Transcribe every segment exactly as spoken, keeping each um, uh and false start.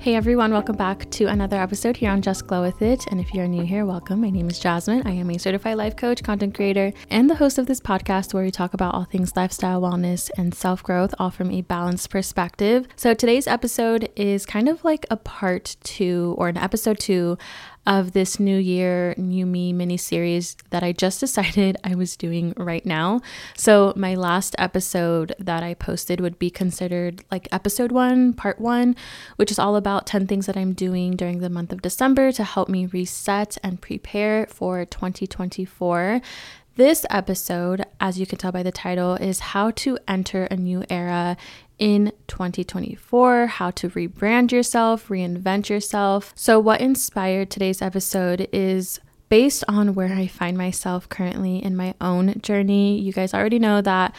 Hey everyone, welcome back to another episode here on Just Glow With It. And if you're new here, welcome. My name is Jasmine. I am a certified life coach, content creator, and the host of this podcast where we talk about all things lifestyle, wellness, and self-growth, all from a balanced perspective. So today's episode is kind of like a part two or an episode two of this New Year, New Me mini series that I just decided I was doing right now. So my last episode that I posted would be considered like episode one, part one, which is all about ten things that I'm doing during the month of December to help me reset and prepare for twenty twenty-four. This episode, as you can tell by the title, is how to enter a new era in twenty twenty-four, how to rebrand yourself, reinvent yourself. So what inspired today's episode is based on where I find myself currently in my own journey. You guys already know that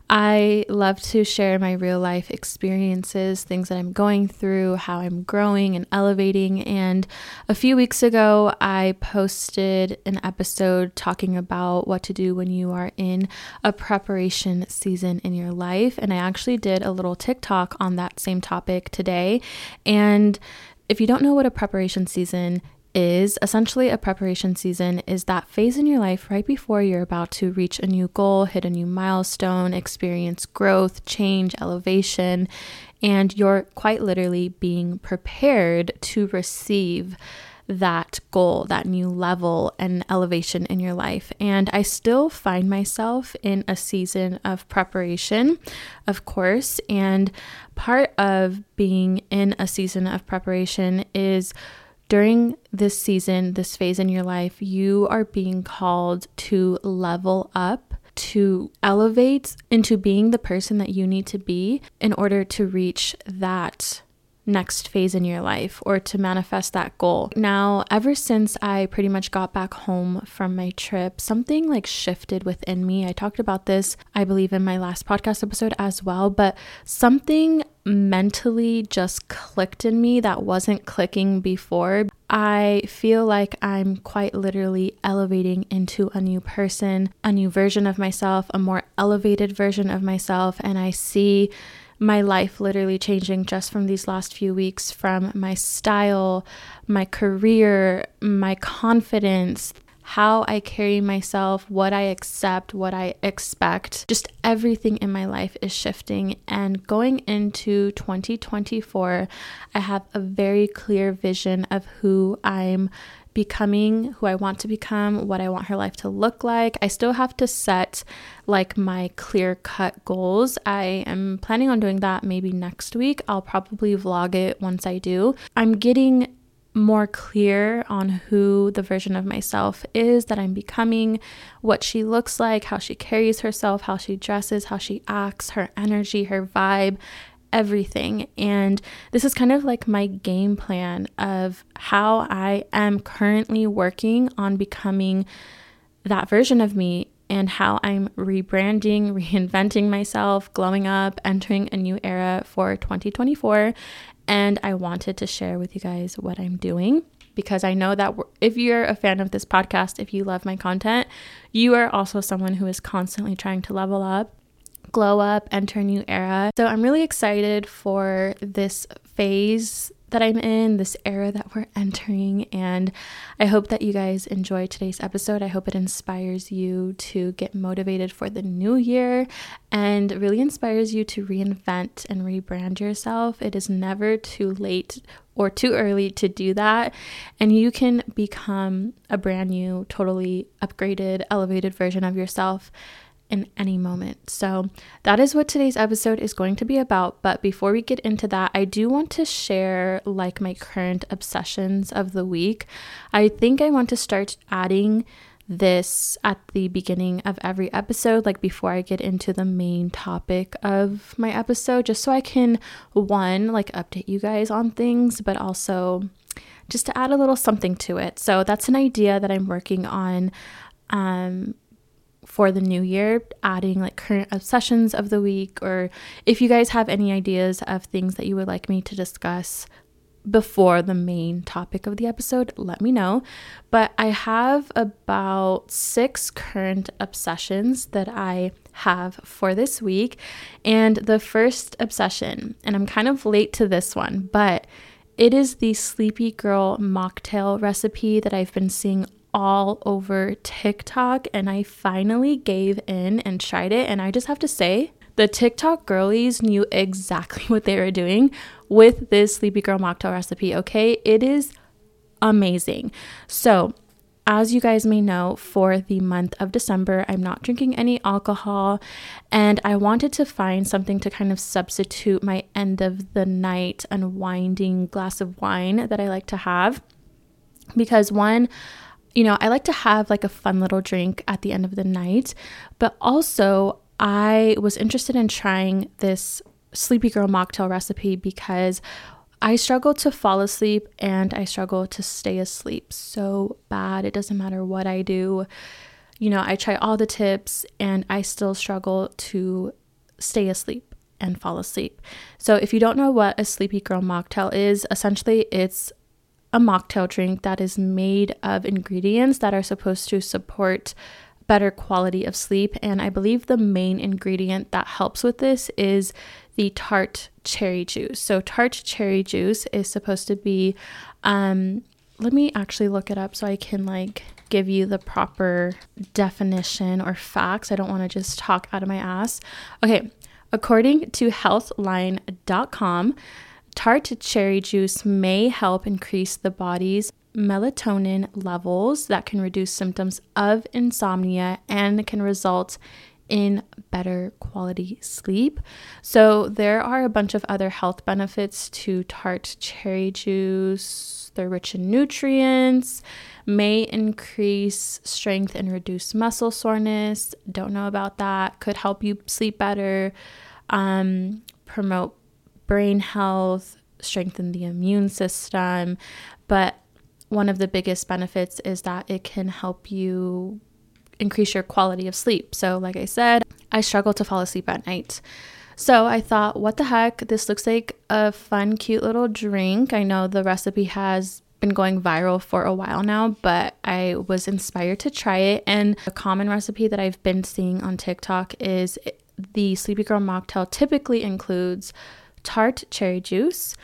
I love to share my real life experiences, things that I'm going through, how I'm growing and elevating. And a few weeks ago, I posted an episode talking about what to do when you are in a preparation season in your life. And I actually did a little TikTok on that same topic today. And if you don't know what a preparation season is, essentially a preparation season is that phase in your life right before you're about to reach a new goal, hit a new milestone, experience growth, change, elevation, and you're quite literally being prepared to receive that goal, that new level and elevation in your life. And I still find myself in a season of preparation, of course, and part of being in a season of preparation is during this season, this phase in your life, you are being called to level up, to elevate into being the person that you need to be in order to reach that next phase in your life or to manifest that goal. Now, ever since I pretty much got back home from my trip, something like shifted within me. I talked about this, I believe, in my last podcast episode as well, but something mentally just clicked in me that wasn't clicking before. I feel like I'm quite literally elevating into a new person, a new version of myself, a more elevated version of myself, and I see my life literally changing just from these last few weeks, from my style, my career, my confidence, how I carry myself, what I accept, what I expect. Just everything in my life is shifting. And going into twenty twenty-four, I have a very clear vision of who I'm becoming, who I want to become, what I want her life to look like. I still have to set like my clear-cut goals. I am planning on doing that maybe next week. I'll probably vlog it once I do. I'm getting more clear on who the version of myself is that I'm becoming, what she looks like, how she carries herself, how she dresses, how she acts, her energy, her vibe, everything. And this is kind of like my game plan of how I am currently working on becoming that version of me and how I'm rebranding, reinventing myself, glowing up, entering a new era for twenty twenty-four. And I wanted to share with you guys what I'm doing because I know that if you're a fan of this podcast, if you love my content, you are also someone who is constantly trying to level up, glow up, enter a new era. So I'm really excited for this phase that I'm in, this era that we're entering, and I hope that you guys enjoy today's episode. I hope it inspires you to get motivated for the new year and really inspires you to reinvent and rebrand yourself. It is never too late or too early to do that, and you can become a brand new, totally upgraded, elevated version of yourself in any moment. So that is what today's episode is going to be about. But before we get into that, I do want to share like my current obsessions of the week. I think I want to start adding this at the beginning of every episode, like before I get into the main topic of my episode, just so I can, one, like update you guys on things, but also just to add a little something to it. So that's an idea that I'm working on um for the new year, adding like current obsessions of the week, or if you guys have any ideas of things that you would like me to discuss before the main topic of the episode, let me know. But I have about six current obsessions that I have for this week. And the first obsession, and I'm kind of late to this one, but It is the Sleepy Girl mocktail recipe that I've been seeing all over TikTok, and I finally gave in and tried it. And I just have to say, the TikTok girlies knew exactly what they were doing with this Sleepy Girl mocktail recipe, okay? It is amazing. So, as you guys may know, for the month of December, I'm not drinking any alcohol, and I wanted to find something to kind of substitute my end of the night unwinding glass of wine that I like to have. Because one, you know, I like to have like a fun little drink at the end of the night, but also I was interested in trying this Sleepy Girl mocktail recipe because I struggle to fall asleep and I struggle to stay asleep so bad. It doesn't matter what I do. You know, I try all the tips and I still struggle to stay asleep and fall asleep. So if you don't know what a Sleepy Girl mocktail is, essentially it's a mocktail drink that is made of ingredients that are supposed to support better quality of sleep. And I believe the main ingredient that helps with this is the tart cherry juice. So tart cherry juice is supposed to be, um, let me actually look it up so I can like give you the proper definition or facts. I don't want to just talk out of my ass. Okay, according to healthline dot com, tart cherry juice may help increase the body's melatonin levels that can reduce symptoms of insomnia and can result in better quality sleep. So there are a bunch of other health benefits to tart cherry juice. They're rich in nutrients, may increase strength and reduce muscle soreness. Don't know about that. Could help you sleep better, um, promote brain health, strengthen the immune system. But one of the biggest benefits is that it can help you increase your quality of sleep. So like I said, I struggle to fall asleep at night. So I thought, what the heck? This looks like a fun, cute little drink. I know the recipe has been going viral for a while now, but I was inspired to try it. And a common recipe that I've been seeing on TikTok is the Sleepy Girl mocktail typically includes tart cherry juice,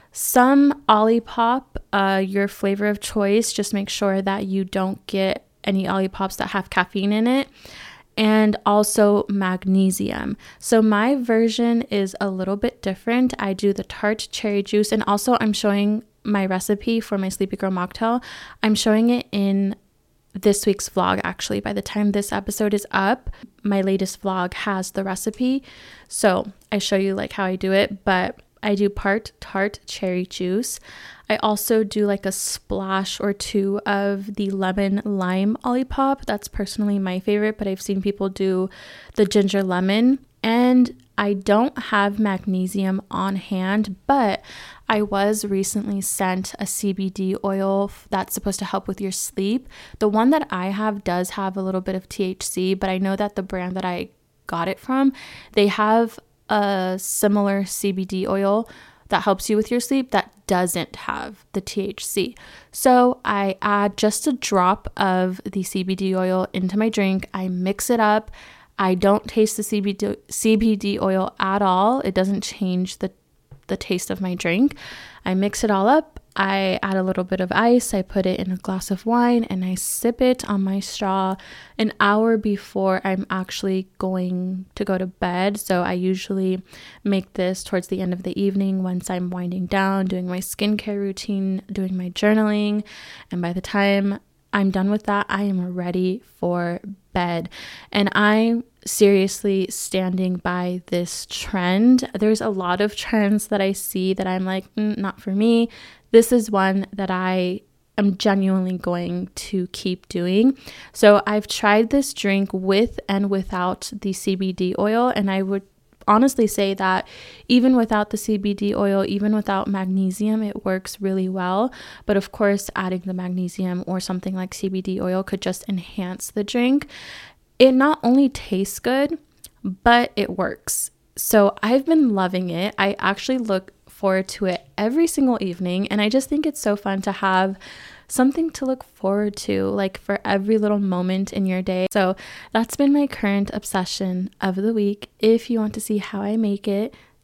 some Olipop, uh, your flavor of choice. Just make sure that you don't get any Olipops that have caffeine in it, and also magnesium. So my version is a little bit different. I do the tart cherry juice, and also I'm showing my recipe for my Sleepy Girl mocktail. I'm showing it in this week's vlog. Actually, by the time this episode is up, my latest vlog has the recipe. So I show you like how I do it, but I do part tart cherry juice. I also do like a splash or two of the lemon lime Olipop. That's personally my favorite, but I've seen people do the ginger lemon. And I don't have magnesium on hand, but I was recently sent a C B D oil that's supposed to help with your sleep. The one that I have does have a little bit of T H C, but I know that the brand that I got it from, they have a similar C B D oil that helps you with your sleep that doesn't have the T H C. So I add just a drop of the C B D oil into my drink. I mix it up. I don't taste the C B D, C B D oil at all. It doesn't change the, the taste of my drink. I mix it all up. I add a little bit of ice. I put it in a glass of wine and I sip it on my straw an hour before I'm actually going to go to bed. So I usually make this towards the end of the evening once I'm winding down, doing my skincare routine, doing my journaling. And by the time I'm done with that, I am ready for bed. And I'm seriously standing by this trend. There's a lot of trends that I see that I'm like, mm, not for me. This is one that I am genuinely going to keep doing. So I've tried this drink with and without the C B D oil, and I would honestly say that even without the C B D oil, even without magnesium, it works really well. But of course, adding the magnesium or something like C B D oil could just enhance the drink. It not only tastes good, but it works. So I've been loving it. I actually look forward to it every single evening, and I just think it's so fun to have something to look forward to, like for every little moment in your day. So that's been my current obsession of the week. If you want to see how I make it,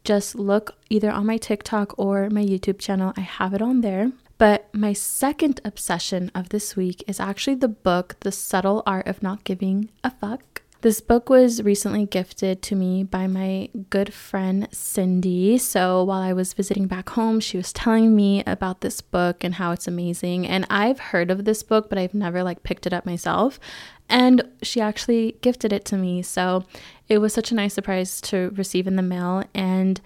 just look either on my TikTok or my YouTube channel. I have it on there. But my second obsession of this week is actually the book, The Subtle Art of Not Giving a Fuck. This book was recently gifted to me by my good friend Cindy. So while I was visiting back home, she was telling me about this book and how it's amazing. And I've heard of this book, but I've never like picked it up myself. And she actually gifted it to me. So it was such a nice surprise to receive in the mail. And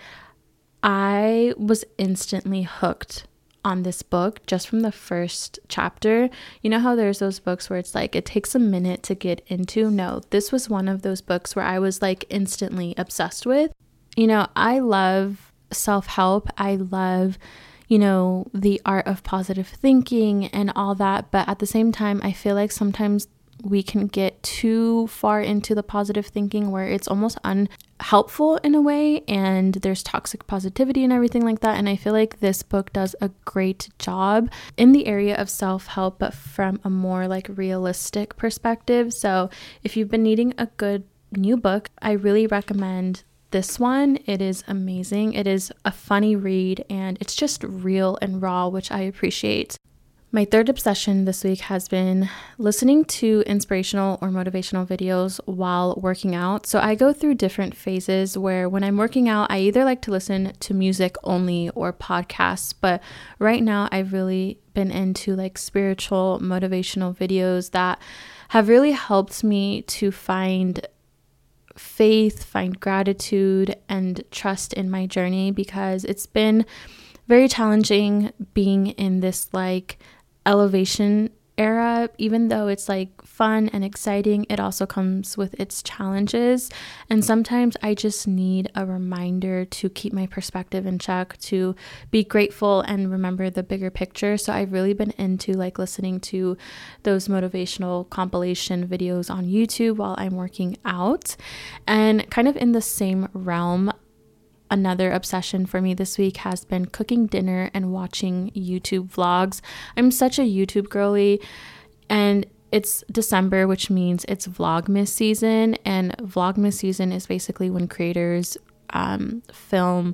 I was instantly hooked on this book just from the first chapter. You know how there's those books where it's like it takes a minute to get into? No, this was one of those books where I was like instantly obsessed with. You know, I love self-help. I love, you know, the art of positive thinking and all that. But at the same time, I feel like sometimes we can get too far into the positive thinking where it's almost unhelpful in a way, and there's toxic positivity and everything like that. And I feel like this book does a great job in the area of self-help, but from a more like realistic perspective. So if you've been needing a good new book, I really recommend this one. It is amazing. It is a funny read and it's just real and raw, which I appreciate. My third obsession this week has been listening to inspirational or motivational videos while working out. So I go through different phases where when I'm working out, I either like to listen to music only or podcasts. But right now I've really been into like spiritual motivational videos that have really helped me to find faith, find gratitude, and trust in my journey, because it's been very challenging being in this like elevation era. Even though it's like fun and exciting, it also comes with its challenges. And sometimes I just need a reminder to keep my perspective in check, to be grateful and remember the bigger picture. So I've really been into like listening to those motivational compilation videos on YouTube while I'm working out. And kind of in the same realm, another obsession for me this week has been cooking dinner and watching YouTube vlogs. I'm such a YouTube girly, and it's December, which means it's Vlogmas season. And Vlogmas season is basically when creators um, film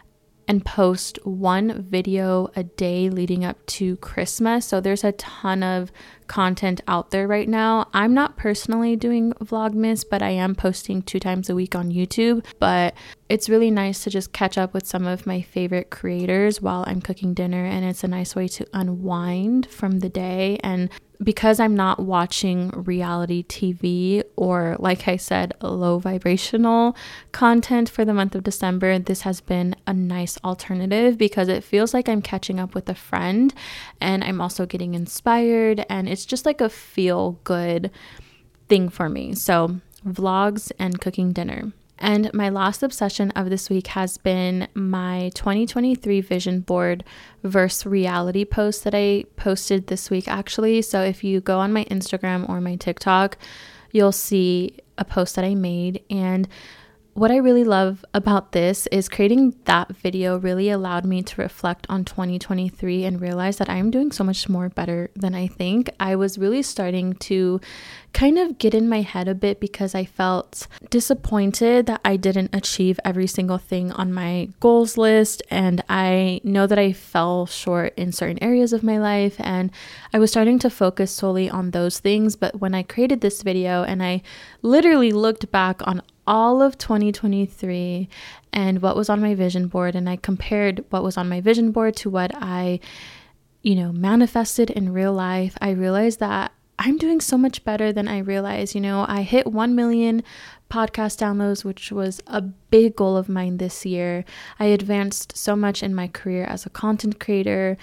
and post one video a day leading up to Christmas. So there's a ton of content out there right now. I'm not personally doing Vlogmas, but I am posting two times a week on YouTube. But it's really nice to just catch up with some of my favorite creators while I'm cooking dinner, and it's a nice way to unwind from the day. And because I'm not watching reality T V or, like I said, low vibrational content for the month of December, this has been a nice alternative because it feels like I'm catching up with a friend, and I'm also getting inspired, and it's just like a feel good thing for me. So vlogs and cooking dinner. And my last obsession of this week has been my twenty twenty-three vision board versus reality post that I posted this week, actually. So if you go on my Instagram or my TikTok, you'll see a post that I made. And what I really love about this is creating that video really allowed me to reflect on twenty twenty-three and realize that I'm doing so much more better than I think. I was really starting to kind of get in my head a bit because I felt disappointed that I didn't achieve every single thing on my goals list. And I know that I fell short in certain areas of my life, and I was starting to focus solely on those things. But when I created this video and I literally looked back on all of twenty twenty-three and what was on my vision board, and I compared what was on my vision board to what I, you know, manifested in real life, I realized that I'm doing so much better than I realized. You know, I hit one million podcast downloads, which was a big goal of mine this year. I advanced so much in my career as a content creator.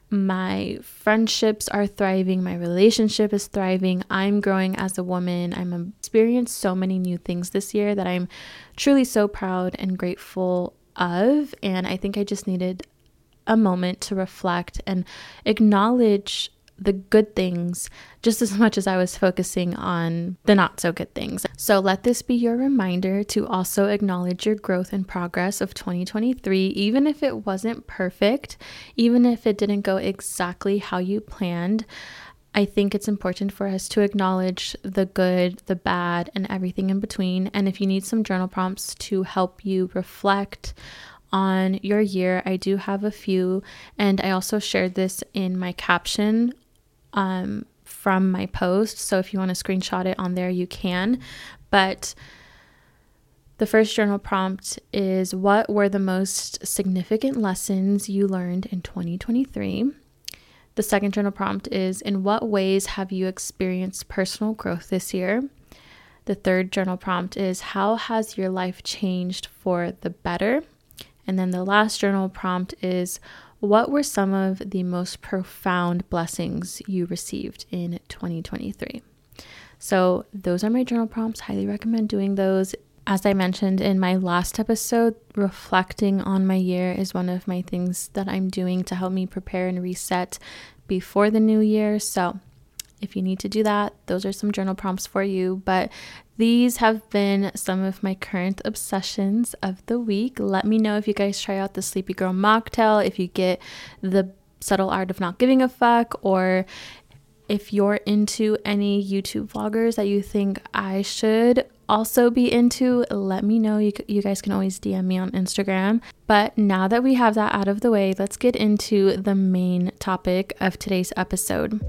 My friendships are thriving. My relationship is thriving. I'm growing as a woman. I'm experienced so many new things this year that I'm truly so proud and grateful of. And I think I just needed a moment to reflect and acknowledge the good things just as much as I was focusing on the not so good things. So let this be your reminder to also acknowledge your growth and progress of twenty twenty-three, even if it wasn't perfect, even if it didn't go exactly how you planned. I think it's important for us to acknowledge the good, the bad, and everything in between. And if you need some journal prompts to help you reflect on your year. I do have a few, and I also shared this in my caption um, from my post. So if you want to screenshot it on there, you can. But the first journal prompt is, what were the most significant lessons you learned in twenty twenty-three? The second journal prompt is, in what ways have you experienced personal growth this year? The third journal prompt is, how has your life changed for the better? And then the last journal prompt is, what were some of the most profound blessings you received in twenty twenty-three? So those are my journal prompts. Highly recommend doing those. As I mentioned in my last episode, reflecting on my year is one of my things that I'm doing to help me prepare and reset before the new year. So if you need to do that, those are some journal prompts for you. But these have been some of my current obsessions of the week. Let me know if you guys try out the Sleepy Girl mocktail, if you get the subtle art of not giving a fuck, or if you're into any YouTube vloggers that you think I should also be into, let me know. You, you guys can always D M me on Instagram. But now that we have that out of the way, let's get into the main topic of today's episode.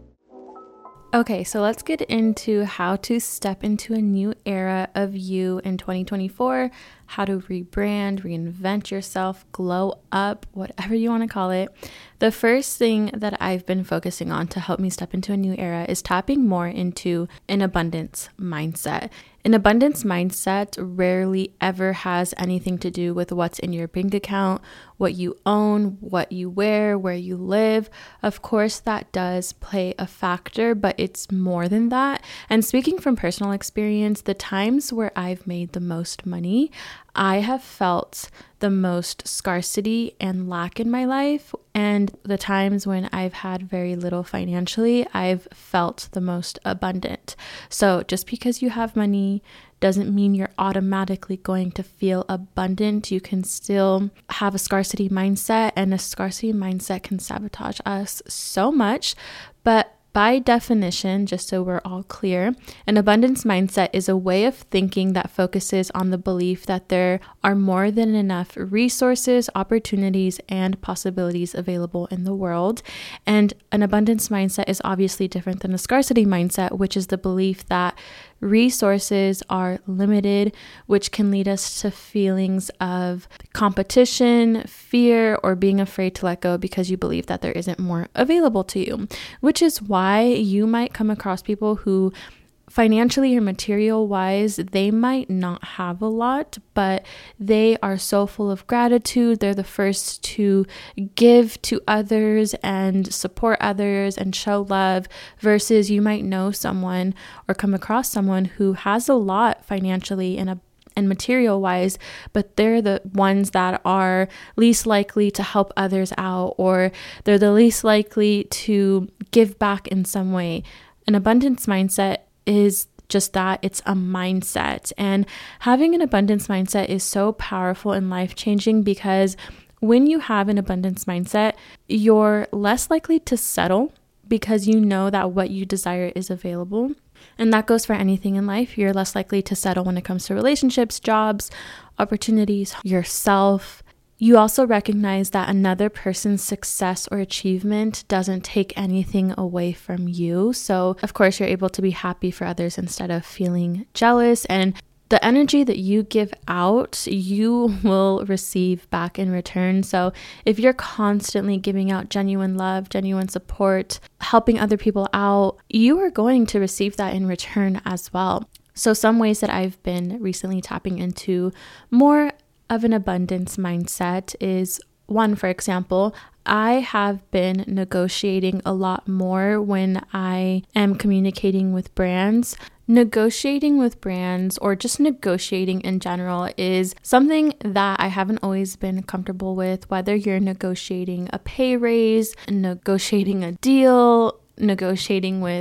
Okay, so let's get into how to step into a new era of you in twenty twenty-four, how to rebrand, reinvent yourself, glow up, whatever you want to call it. The first thing that I've been focusing on to help me step into a new era is tapping more into an abundance mindset. An abundance mindset rarely ever has anything to do with what's in your bank account, what you own, what you wear, where you live. Of course, that does play a factor, but it's more than that. And speaking from personal experience, the times where I've made the most money, I have felt the most scarcity and lack in my life. And the times when I've had very little financially, I've felt the most abundant. So just because you have money doesn't mean you're automatically going to feel abundant. You can still have a scarcity mindset, and a scarcity mindset can sabotage us so much. But by definition, just so we're all clear, an abundance mindset is a way of thinking that focuses on the belief that there are more than enough resources, opportunities, and possibilities available in the world. And an abundance mindset is obviously different than a scarcity mindset, which is the belief that resources are limited, which can lead us to feelings of competition, fear, or being afraid to let go because you believe that there isn't more available to you, which is why you might come across people who financially or material wise, they might not have a lot, but they are so full of gratitude. They're the first to give to others and support others and show love, versus you might know someone or come across someone who has a lot financially and a and material wise, but they're the ones that are least likely to help others out, or they're the least likely to give back in some way. An abundance mindset is just that. It's a mindset. And having an abundance mindset is so powerful and life-changing, because when you have an abundance mindset, you're less likely to settle because you know that what you desire is available. And that goes for anything in life. You're less likely to settle when it comes to relationships, jobs, opportunities, yourself. You also recognize that another person's success or achievement doesn't take anything away from you. So, of course, you're able to be happy for others instead of feeling jealous. And the energy that you give out, you will receive back in return. So if you're constantly giving out genuine love, genuine support, helping other people out, you are going to receive that in return as well. So some ways that I've been recently tapping into more of an abundance mindset is, one, for example, I have been negotiating a lot more when I am communicating with brands. Negotiating with brands, or just negotiating in general, is something that I haven't always been comfortable with, whether you're negotiating a pay raise, negotiating a deal, negotiating with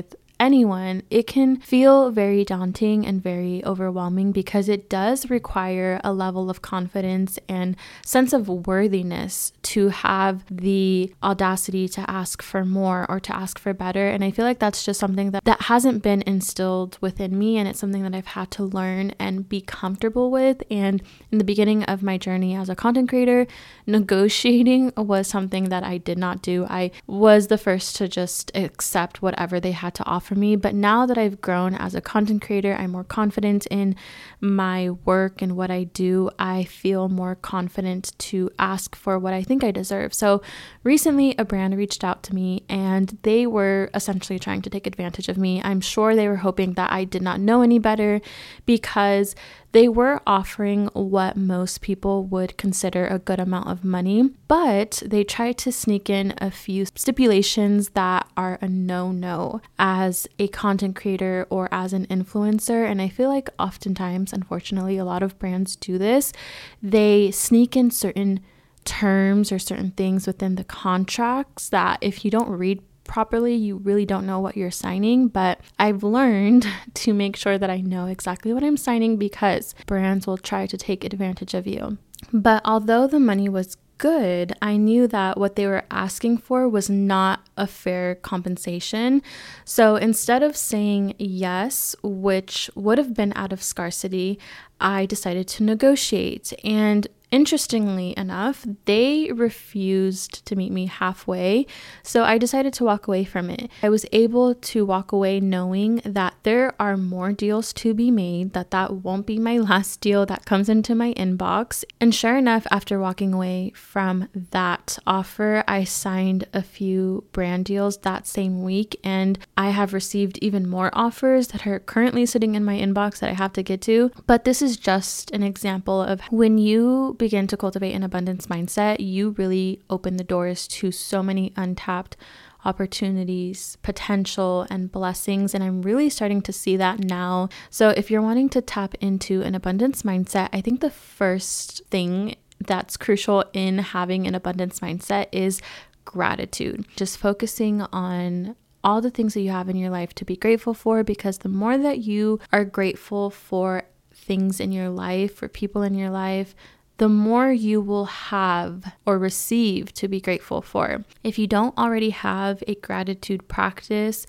anyone, it can feel very daunting and very overwhelming because it does require a level of confidence and sense of worthiness to have the audacity to ask for more or to ask for better. And I feel like that's just something that, that hasn't been instilled within me, and it's something that I've had to learn and be comfortable with. And in the beginning of my journey as a content creator, negotiating was something that I did not do. I was the first to just accept whatever they had to offer me. But now that I've grown as a content creator, I'm more confident in my work and what I do. I feel more confident to ask for what I think I deserve. So recently a brand reached out to me and they were essentially trying to take advantage of me. I'm sure they were hoping that I did not know any better, because they were offering what most people would consider a good amount of money, but they tried to sneak in a few stipulations that are a no-no as a content creator or as an influencer. And I feel like oftentimes, unfortunately, a lot of brands do this. They sneak in certain terms or certain things within the contracts that if you don't read properly, you really don't know what you're signing. But I've learned to make sure that I know exactly what I'm signing, because brands will try to take advantage of you. But although the money was good, I knew that what they were asking for was not a fair compensation. So instead of saying yes, which would have been out of scarcity, I decided to negotiate. And interestingly enough, they refused to meet me halfway, so I decided to walk away from it. I was able to walk away knowing that there are more deals to be made, that that won't be my last deal that comes into my inbox. And sure enough, after walking away from that offer, I signed a few brand deals that same week, and I have received even more offers that are currently sitting in my inbox that I have to get to. But this is just an example of when you begin to cultivate an abundance mindset, you really open the doors to so many untapped opportunities, potential, and blessings. And I'm really starting to see that now. So if you're wanting to tap into an abundance mindset, I think the first thing that's crucial in having an abundance mindset is gratitude. Just focusing on all the things that you have in your life to be grateful for, because the more that you are grateful for things in your life, for people in your life, the more you will have or receive to be grateful for. If you don't already have a gratitude practice,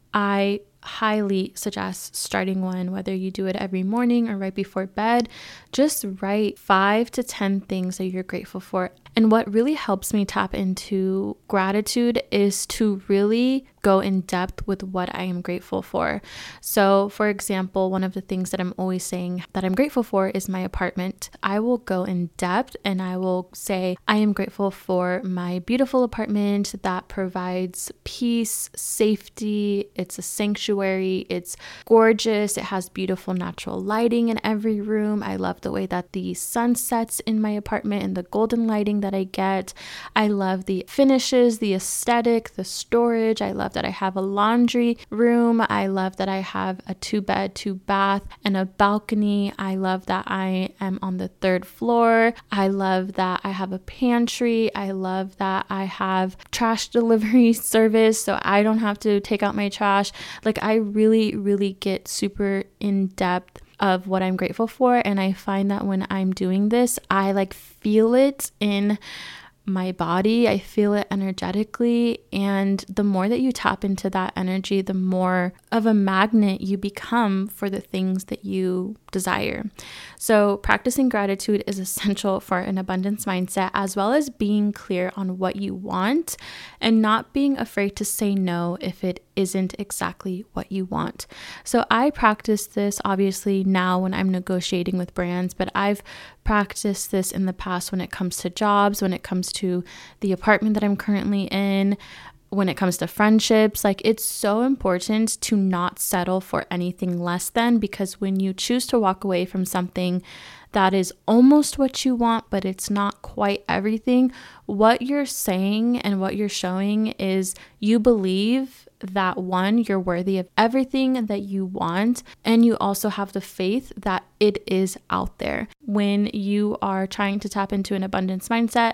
I highly suggest starting one, whether you do it every morning or right before bed. Just write five to ten things that you're grateful for. And what really helps me tap into gratitude is to really go in depth with what I am grateful for. So, for example, one of the things that I'm always saying that I'm grateful for is my apartment. I will go in depth and I will say, I am grateful for my beautiful apartment that provides peace, safety. It's a sanctuary. It's gorgeous. It has beautiful natural lighting in every room. I love the way that the sun sets in my apartment and the golden lighting that I get. I love the finishes, the aesthetic, the storage. I love that I have a laundry room. I love that I have a two bed, two bath, and a balcony. I love that I am on the third floor. I love that I have a pantry. I love that I have trash delivery service, so I don't have to take out my trash. Like, I really, really get super in depth of what I'm grateful for. And I find that when I'm doing this, I like feel it in my body. I feel it energetically. And the more that you tap into that energy, the more of a magnet you become for the things that you desire. So practicing gratitude is essential for an abundance mindset, as well as being clear on what you want and not being afraid to say no if it isn't exactly what you want. So I practice this obviously now when I'm negotiating with brands, but I've practiced this in the past when it comes to jobs, when it comes to the apartment that I'm currently in, when it comes to friendships. Like, it's so important to not settle for anything less than, because when you choose to walk away from something that is almost what you want, but it's not quite everything, what you're saying and what you're showing is you believe that, one, you're worthy of everything that you want, and you also have the faith that it is out there. When you are trying to tap into an abundance mindset,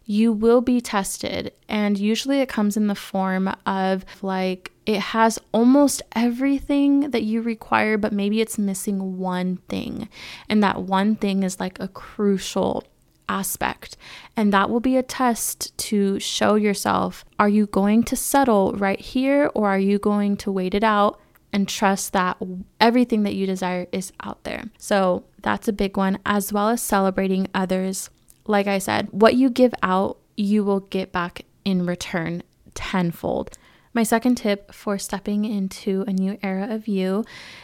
you will be tested. And usually it comes in the form of like, it has almost everything that you require, but maybe it's missing one thing. And that one thing is like a crucial aspect. And that will be a test to show yourself, are you going to settle right here, or are you going to wait it out and trust that everything that you desire is out there? So that's a big one, as well as celebrating others. Like I said, what you give out, you will get back in return tenfold. My second tip for stepping into a new era of you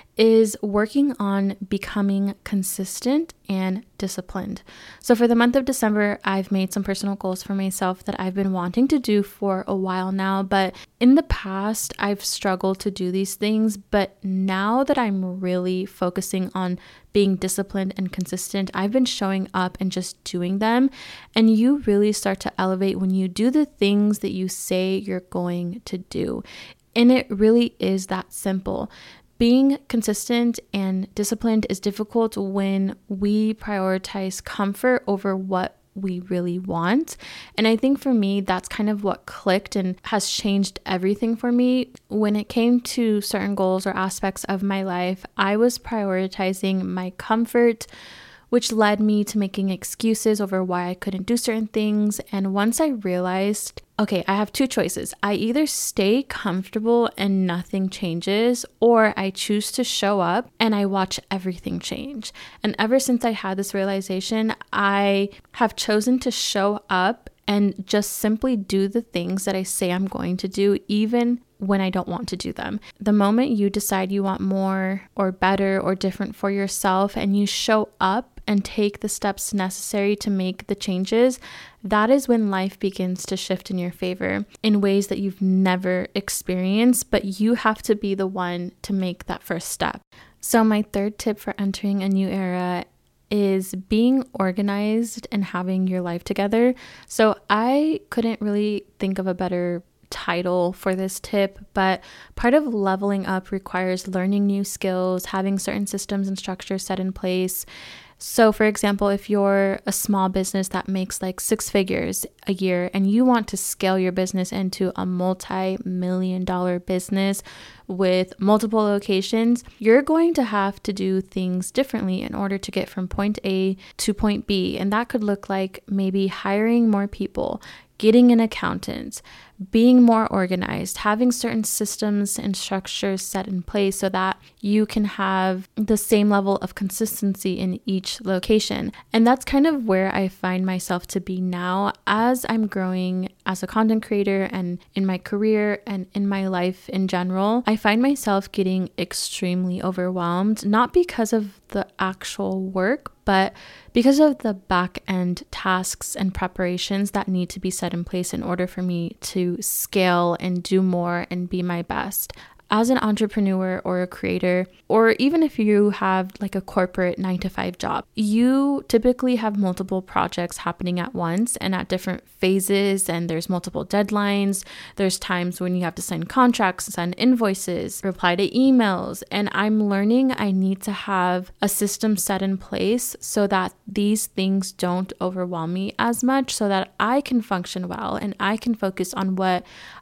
is working on becoming consistent and disciplined. So for the month of December, I've made some personal goals for myself that I've been wanting to do for a while now, but in the past, I've struggled to do these things. But now that I'm really focusing on being disciplined and consistent, I've been showing up and just doing them. And you really start to elevate when you do the things that you say you're going to do. And it really is that simple. Being consistent and disciplined is difficult when we prioritize comfort over what we really want. And I think for me, that's kind of what clicked and has changed everything for me. When it came to certain goals or aspects of my life, I was prioritizing my comfort, which led me to making excuses over why I couldn't do certain things. And once I realized, okay, I have two choices. I either stay comfortable and nothing changes, or I choose to show up and I watch everything change. And ever since I had this realization, I have chosen to show up and just simply do the things that I say I'm going to do, even when I don't want to do them. The moment you decide you want more or better or different for yourself, and you show up and take the steps necessary to make the changes, that is when life begins to shift in your favor in ways that you've never experienced, but you have to be the one to make that first step. So my third tip for entering a new era is being organized and having your life together. So I couldn't really think of a better title for this tip, but part of leveling up requires learning new skills, having certain systems and structures set in place. So for example, if you're a small business that makes like six figures a year and you want to scale your business into a multi-million dollar business with multiple locations, you're going to have to do things differently in order to get from point A to point B. And that could look like maybe hiring more people, getting an accountant, being more organized, having certain systems and structures set in place so that you can have the same level of consistency in each location. And that's kind of where I find myself to be now as I'm growing as a content creator and in my career and in my life in general. I find myself getting extremely overwhelmed, not because of the actual work, but because of the back end tasks and preparations that need to be set in place in order for me to scale and do more and be my best. As an entrepreneur or a creator, or even if you have like a corporate nine to five job, you typically have multiple projects happening at once and at different phases, and there's multiple deadlines. There's times when you have to sign contracts, send invoices, reply to emails, and I'm learning I need to have a system set in place so that these things don't overwhelm me as much, so that I can function well and I can focus on what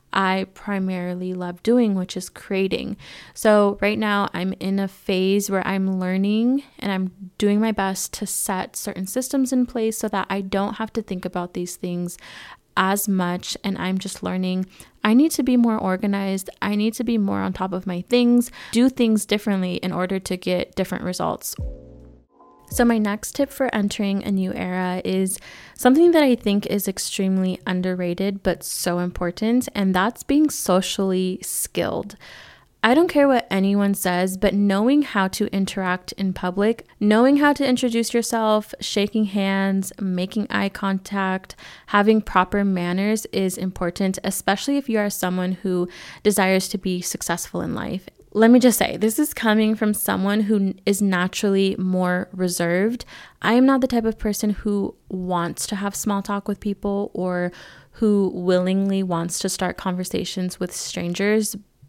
I primarily love doing, which is creating. So right now I'm in a phase where I'm learning and I'm doing my best to set certain systems in place so that I don't have to think about these things as much. And I'm just learning I need to be more organized. I need to be more on top of my things, do things differently in order to get different results. So my next tip for entering a new era is something that I think is extremely underrated, but so important, and that's being socially skilled. I don't care what anyone says, but knowing how to interact in public, knowing how to introduce yourself, shaking hands, making eye contact, having proper manners is important, especially if you are someone who desires to be successful in life. Let me just say, this is coming from someone who is naturally more reserved. I am not the type of person who wants to have small talk with people or who willingly wants to start conversations with strangers.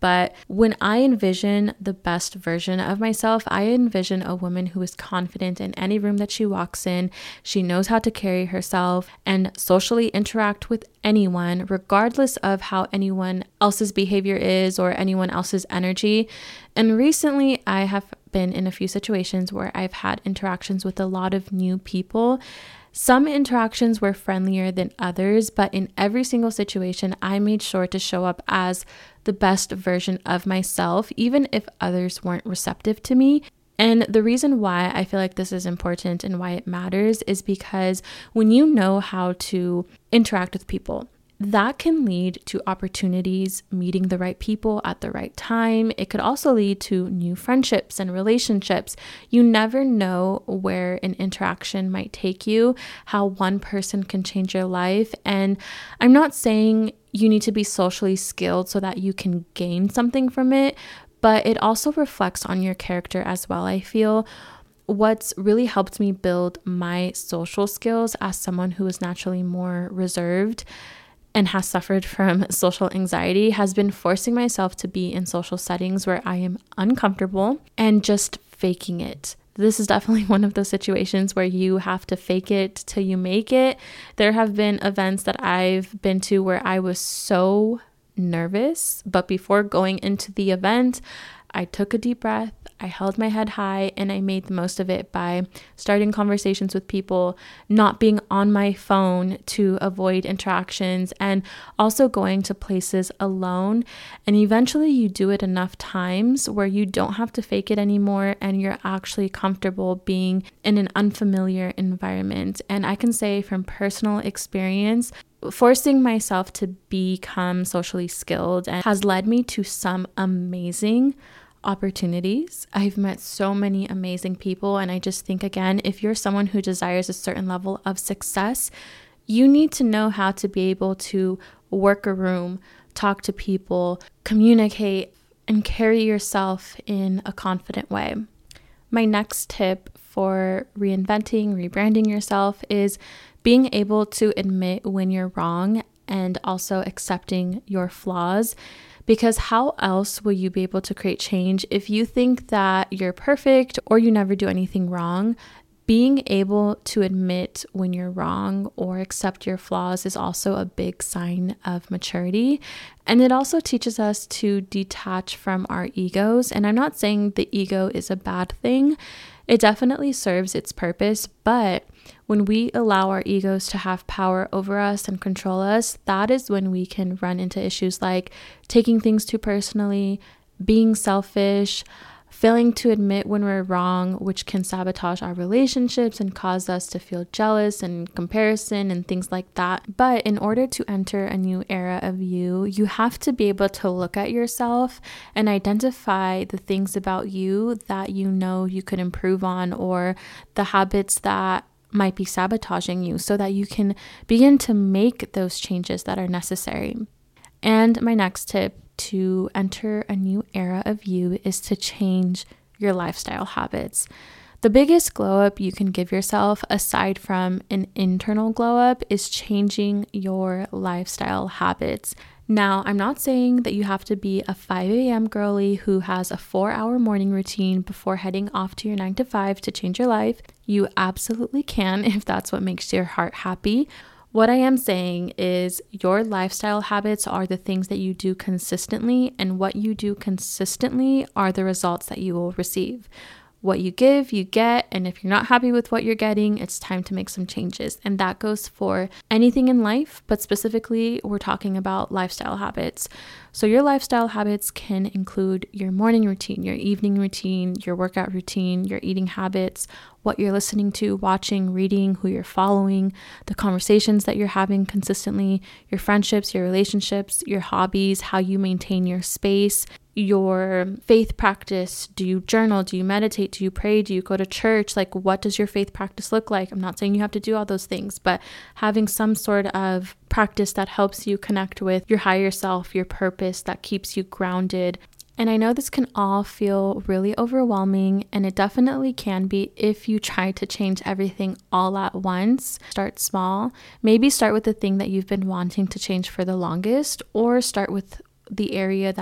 but when I envision the best version of myself, I envision a woman who is confident in any room that she walks in. She knows how to carry herself and socially interact with anyone, regardless of how anyone else's behavior is or anyone else's energy. And recently, I have been in a few situations where I've had interactions with a lot of new people. Some interactions were friendlier than others, but in every single situation, I made sure to show up as the best version of myself, even if others weren't receptive to me. And the reason why I feel like this is important and why it matters is because when you know how to interact with people, that can lead to opportunities, meeting the right people at the right time. It could also lead to new friendships and relationships. You never know where an interaction might take you, how one person can change your life. And I'm not saying you need to be socially skilled so that you can gain something from it, but it also reflects on your character as well, I feel. What's really helped me build my social skills as someone who is naturally more reserved and has suffered from social anxiety has been forcing myself to be in social settings where I am uncomfortable and just faking it. This is definitely one of those situations where you have to fake it till you make it. There have been events that I've been to where I was so nervous, but before going into the event, I took a deep breath, I held my head high, and I made the most of it by starting conversations with people, not being on my phone to avoid interactions, and also going to places alone. And eventually you do it enough times where you don't have to fake it anymore and you're actually comfortable being in an unfamiliar environment. And I can say from personal experience, forcing myself to become socially skilled and has led me to some amazing opportunities. I've met so many amazing people, and I just think, again, if you're someone who desires a certain level of success, you need to know how to be able to work a room, talk to people, communicate, and carry yourself in a confident way. My next tip for reinventing, rebranding yourself is being able to admit when you're wrong and also accepting your flaws. Because how else will you be able to create change if you think that you're perfect or you never do anything wrong? Being able to admit when you're wrong or accept your flaws is also a big sign of maturity. And it also teaches us to detach from our egos. And I'm not saying the ego is a bad thing. It definitely serves its purpose, but when we allow our egos to have power over us and control us, that is when we can run into issues like taking things too personally, being selfish, failing to admit when we're wrong, which can sabotage our relationships and cause us to feel jealous and comparison and things like that. But in order to enter a new era of you, you have to be able to look at yourself and identify the things about you that you know you could improve on, or the habits that might be sabotaging you, so that you can begin to make those changes that are necessary. And my next tip to enter a new era of you is to change your lifestyle habits. The biggest glow up you can give yourself, aside from an internal glow up, is changing your lifestyle habits. Now, I'm not saying that you have to be a five a.m. girly who has a four hour morning routine before heading off to your nine to five to change your life. You absolutely can if that's what makes your heart happy. What I am saying is your lifestyle habits are the things that you do consistently, and what you do consistently are the results that you will receive. What you give, you get, and if you're not happy with what you're getting, it's time to make some changes. And that goes for anything in life, but specifically we're talking about lifestyle habits. So your lifestyle habits can include your morning routine, your evening routine, your workout routine, your eating habits, what you're listening to, watching, reading, who you're following, the conversations that you're having consistently, your friendships, your relationships, your hobbies, how you maintain your space, your faith practice. Do you journal? Do you meditate? Do you pray? Do you go to church? Like, what does your faith practice look like? I'm not saying you have to do all those things, but having some sort of practice that helps you connect with your higher self, your purpose, that keeps you grounded. And I know this can all feel really overwhelming, and it definitely can be if you try to change everything all at once. Start small. Maybe start with the thing that you've been wanting to change for the longest, or start with the area that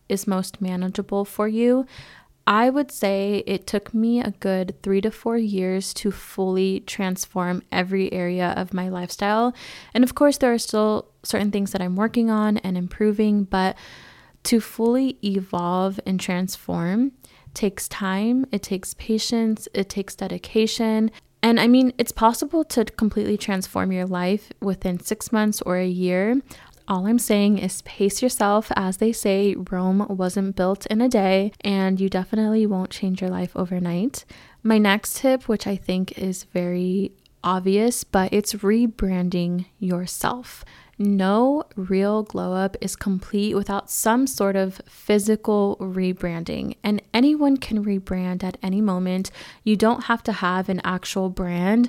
is most manageable for you. I would say it took me a good three to four years to fully transform every area of my lifestyle. And of course, there are still certain things that I'm working on and improving, but to fully evolve and transform takes time, it takes patience, it takes dedication. And I mean, it's possible to completely transform your life within six months or a year. All I'm saying is pace yourself. As they say, Rome wasn't built in a day, and you definitely won't change your life overnight. My next tip, which I think is very obvious, but it's rebranding yourself. No real glow up is complete without some sort of physical rebranding, and anyone can rebrand at any moment. You don't have to have an actual brand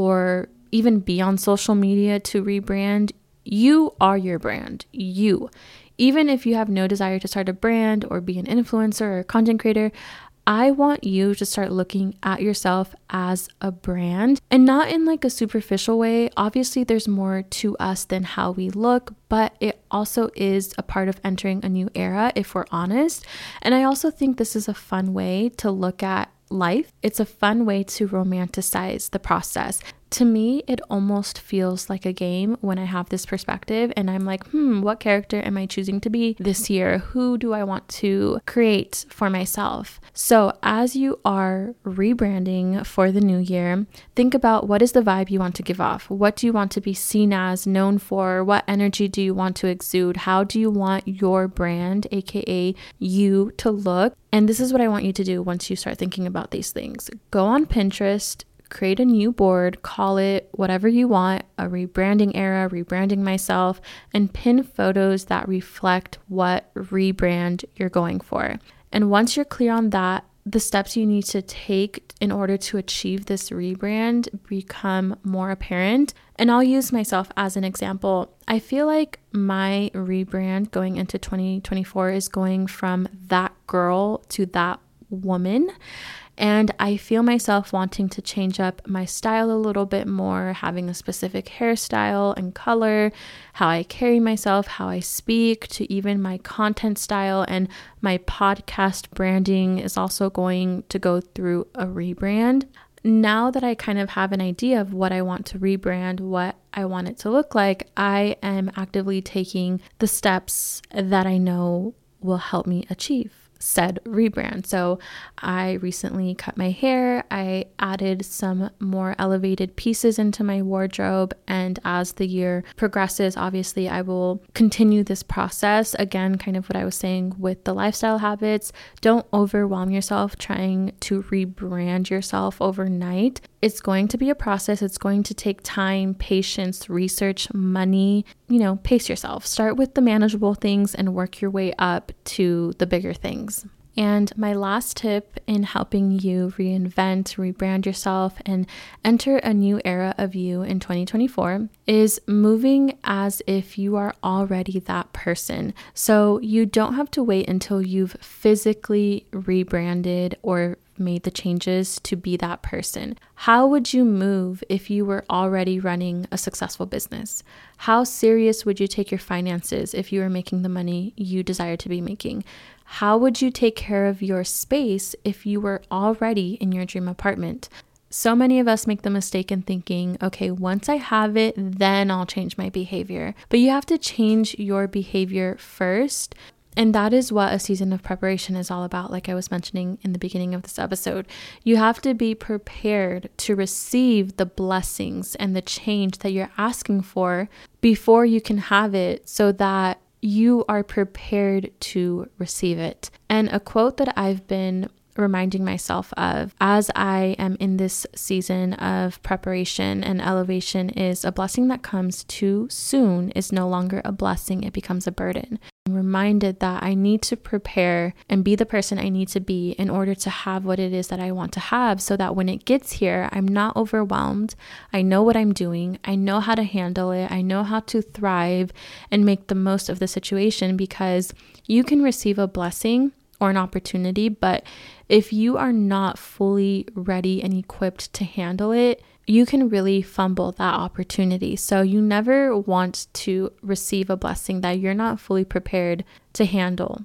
or even be on social media to rebrand. You are your brand. You. Even if you have no desire to start a brand or be an influencer or a content creator, I want you to start looking at yourself as a brand, and not in like a superficial way. Obviously, there's more to us than how we look, but it also is a part of entering a new era if we're honest. And I also think this is a fun way to look at life. It's a fun way to romanticize the process. To me, it almost feels like a game when I have this perspective and I'm like, hmm, what character am I choosing to be this year? Who do I want to create for myself? So as you are rebranding for the new year, think about what is the vibe you want to give off? What do you want to be seen as, known for? What energy do you want to exude? How do you want your brand, aka you, to look? And this is what I want you to do once you start thinking about these things. Go on Pinterest, create a new board, call it whatever you want, a rebranding era, rebranding myself, and pin photos that reflect what rebrand you're going for. And once you're clear on that, the steps you need to take in order to achieve this rebrand become more apparent. And I'll use myself as an example. I feel like my rebrand going into twenty twenty-four is going from that girl to that woman. And I feel myself wanting to change up my style a little bit more, having a specific hairstyle and color, how I carry myself, how I speak, to even my content style. And my podcast branding is also going to go through a rebrand. Now that I kind of have an idea of what I want to rebrand, what I want it to look like, I am actively taking the steps that I know will help me achieve said rebrand. So I recently cut my hair. I added some more elevated pieces into my wardrobe. And as the year progresses, obviously I will continue this process. Again, kind of what I was saying with the lifestyle habits. Don't overwhelm yourself trying to rebrand yourself overnight. It's going to be a process. It's going to take time, patience, research, money. You know, pace yourself. Start with the manageable things and work your way up to the bigger things. And my last tip in helping you reinvent, rebrand yourself, and enter a new era of you in twenty twenty-four is moving as if you are already that person. So you don't have to wait until you've physically rebranded or made the changes to be that person. How would you move if you were already running a successful business? How serious would you take your finances if you were making the money you desire to be making? How would you take care of your space if you were already in your dream apartment? So many of us make the mistake in thinking, okay, once I have it, then I'll change my behavior. But you have to change your behavior first. And that is what a season of preparation is all about, like I was mentioning in the beginning of this episode. You have to be prepared to receive the blessings and the change that you're asking for before you can have it, so that you are prepared to receive it. And a quote that I've been reminding myself of as I am in this season of preparation and elevation is, a blessing that comes too soon is no longer a blessing, it becomes a burden. I'm reminded that I need to prepare and be the person I need to be in order to have what it is that I want to have, so that when it gets here, I'm not overwhelmed. I know what I'm doing. I know how to handle it. I know how to thrive and make the most of the situation, because you can receive a blessing or an opportunity, but if you are not fully ready and equipped to handle it, you can really fumble that opportunity. So you never want to receive a blessing that you're not fully prepared to handle.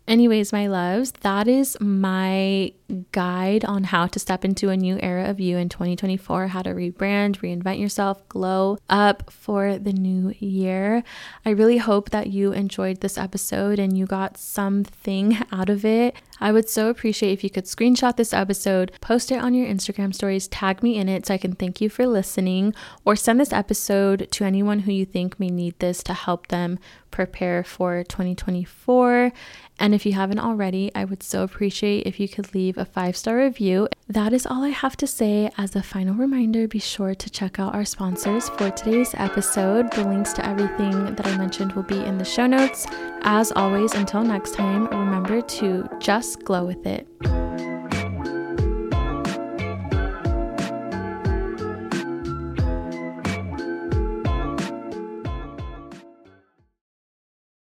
Anyways, my loves, that is my guide on how to step into a new era of you in twenty twenty-four, how to rebrand, reinvent yourself, glow up for the new year. I really hope that you enjoyed this episode and you got something out of it. I would so appreciate if you could screenshot this episode, post it on your Instagram stories, tag me in it so I can thank you for listening, or send this episode to anyone who you think may need this to help them prepare for twenty twenty-four. And if you haven't already, I would so appreciate if you could leave a five-star review. That is all I have to say. As a final reminder, be sure to check out our sponsors for today's episode. The links to everything that I mentioned will be in the show notes. As always, until next time, remember to just glow with it.